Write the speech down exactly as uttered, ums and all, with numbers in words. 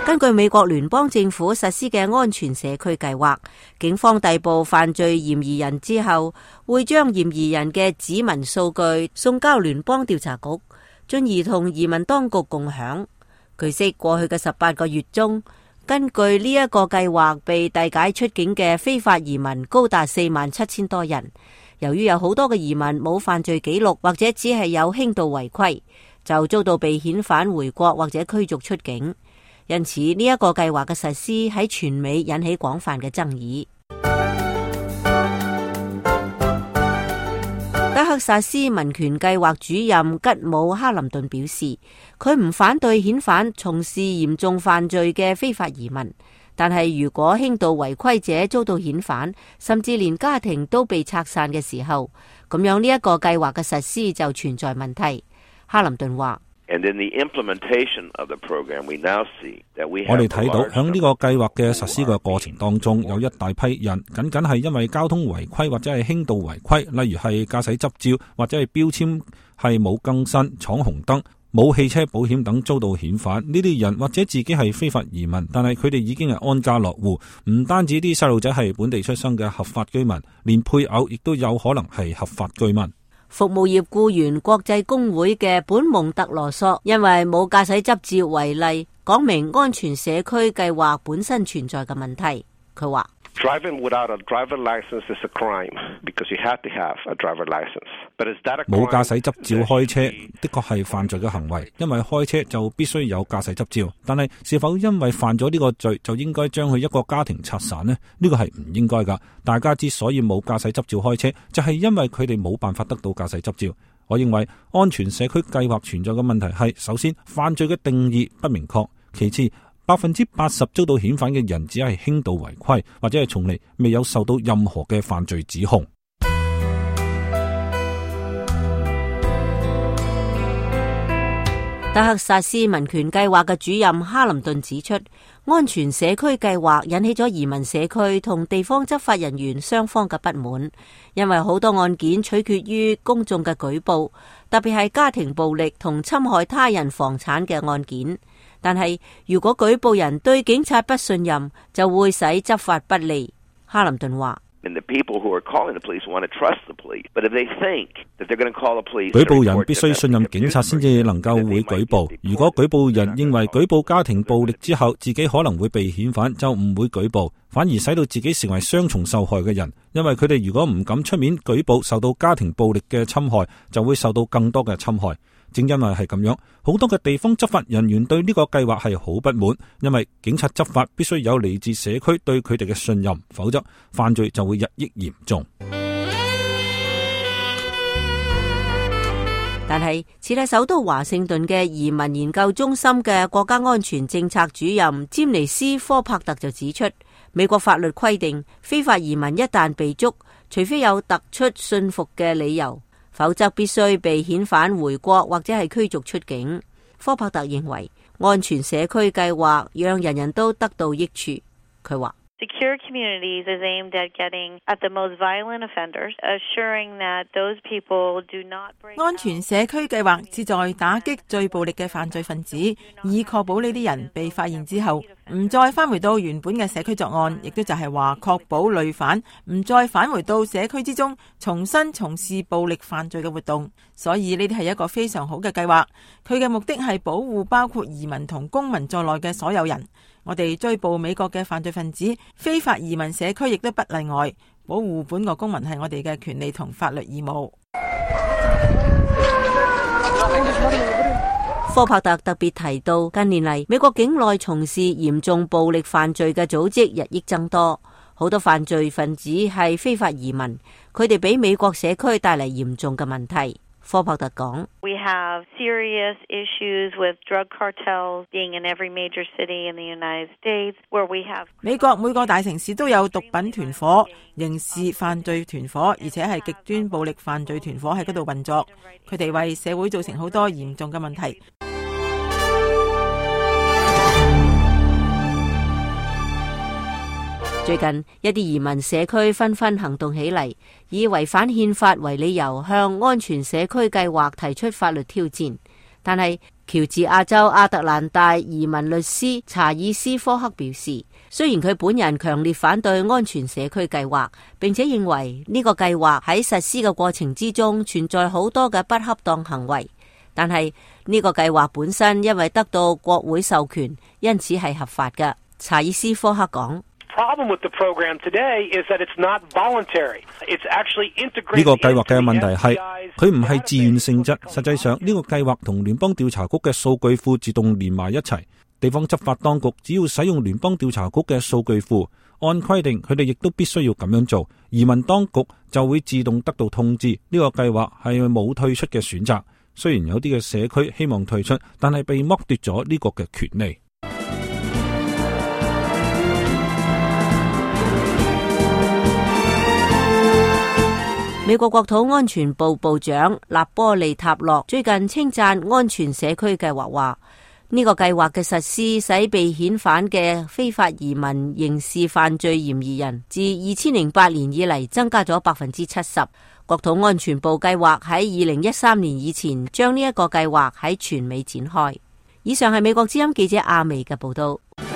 根據美國聯邦政府實施嘅安全社區計劃，警方逮捕犯罪嫌疑人之後，會將嫌疑人嘅指紋數據送交聯邦調查局，進而同移民當局共享。據悉，過去嘅十八個月中，根據呢一個計劃被遞解出境嘅非法移民高達四萬七千多人。由於有好多嘅移民冇犯罪記錄，或者只係有輕度違規，就遭到被遣返回國或者驅逐出境。因此呢一個計劃嘅實施喺全美引起廣泛嘅爭議。德克薩斯民權計劃主任吉姆哈林頓表示，佢唔反對遣返從事嚴重犯罪嘅非法移民，但係如果輕度違規者遭到遣返，甚至連家庭都被拆散嘅時候，咁樣呢一個計劃嘅實施就存在問題。哈林頓話， 我哋睇到響呢個計劃嘅實施嘅過程當中，有一大批人僅僅係因為交通違規或者係輕度違規，例如係駕駛執照或者係標籤係冇更新、闖紅燈、冇汽車保險等遭到遣返。呢啲人或者自己係非法移民，但係佢哋已經係安家樂戶。唔單止啲細路仔係本地出生嘅合法居民，連配偶亦都有可能係合法居民。 服務業僱員國際工會嘅本蒙特羅索因為冇駕駛執照為例，講明安全社區計劃本身存在嘅問題。佢話 ：Driving without a driver license is a crime because you have to have a driver license. But is that a crime? 冇駕駛執照開車的確係犯罪嘅行為，因為開車就必須有駕駛執照。但係是否因為犯咗呢個罪就應該將佢一個家庭拆散呢？呢個係唔應該噶。大家之所以冇駕駛執照開車，就係因為佢哋冇辦法得到駕駛執照。我認為安全社區計劃存在嘅問題係，首先犯罪嘅定義不明確，其次百分之八十遭到遣返嘅人只係輕度違規，或者係從嚟未有受到任何嘅犯罪指控。 德克薩斯民權計劃嘅主任哈林頓指出，安全社區計劃引起咗移民社區同地方執法人員雙方嘅不滿，因為好多案件取決於公眾嘅舉報，特別係家庭暴力同侵害他人房產嘅案件。但係如果舉報人對警察不信任，就會使執法不利。哈林頓話： 舉報人必須信任警察先至能夠會舉報。如果舉報人認為舉報家庭暴力之後自己可能會被遣返，就唔會舉報，反而使到自己成為雙重受害嘅人。因為佢哋如果唔敢出面舉報受到家庭暴力嘅侵害，就會受到更多嘅侵害。正因為係咁樣，好多嘅地方執法人員對呢個計劃係好不滿，因為警察執法必須有嚟自社區對佢哋嘅信任，否則犯罪就會日益嚴重。 但係，設喺首都華盛頓嘅移民研究中心嘅國家安全政策主任詹尼斯科柏特就指出，美國法律規定，非法移民一旦被捉，除非有突出信服嘅理由，否則必須被遣返回國或者係驅逐出境。科柏特認為，安全社區計劃讓人人都得到益處。佢話 ：Secure communities is aimed at getting at the most violent offenders, assuring that those people do not break. 安全社區計劃旨在打擊最暴力嘅犯罪分子，以確保呢啲人被發現之後唔再返回到原本嘅社區作案，亦都就係話確保累犯唔再返回到社區之中，重新從事暴力犯罪嘅活動。所以呢啲係一個非常好嘅計劃，佢嘅目的係保護包括移民同公民在內嘅所有人。我哋追捕美國嘅犯罪分子，非法移民社區亦都不例外。保護本國公民係我哋嘅權利同法律義務。 科柏特特別提到，近年嚟美國境內從事嚴重暴力犯罪嘅組織日益增多，好多犯罪分子係非法移民，佢哋俾美國社區帶嚟嚴重嘅問題。科柏特講： We have serious issues with drug cartels being in every major city in the United States, where we have 美國每個大城市都有毒品團伙、刑事犯罪團伙，而且係極端暴力犯罪團伙喺嗰度運作，佢哋為社會造成好多嚴重嘅問題。 最近一啲移民社區紛紛行動起嚟，以違反憲法為理由向安全社區計劃提出法律挑戰。但係喬治亞州亞特蘭大移民律師查爾斯科克表示，雖然佢本人強烈反對安全社區計劃，並且認為呢個計劃喺實施嘅過程之中存在好多嘅不恰當行為，但係呢個計劃本身因為得到國會授權，因此係合法嘅。查爾斯科克講。 呢個計劃嘅問題係佢唔係自願性質，實際上呢個計劃同聯邦調查局嘅數據庫自動連埋一齊。地方執法當局只要使用聯邦調查局嘅數據庫，按規定佢哋亦都必須要咁樣做。移民當局就會自動得到通知，呢個計劃係冇退出嘅選擇。雖然有啲嘅社區希望退出，但係被剝奪咗呢個嘅權利。 美國國土安全部部長納波利塔洛最近稱讚安全社區計劃，話呢個計劃嘅實施使被遣返嘅非法移民刑事犯罪嫌疑人自二千零八年以嚟增加咗百分之七十。國土安全部計劃喺二零一三年以前將呢一個計劃喺全美展開。以上係美國之音記者阿薇嘅報道。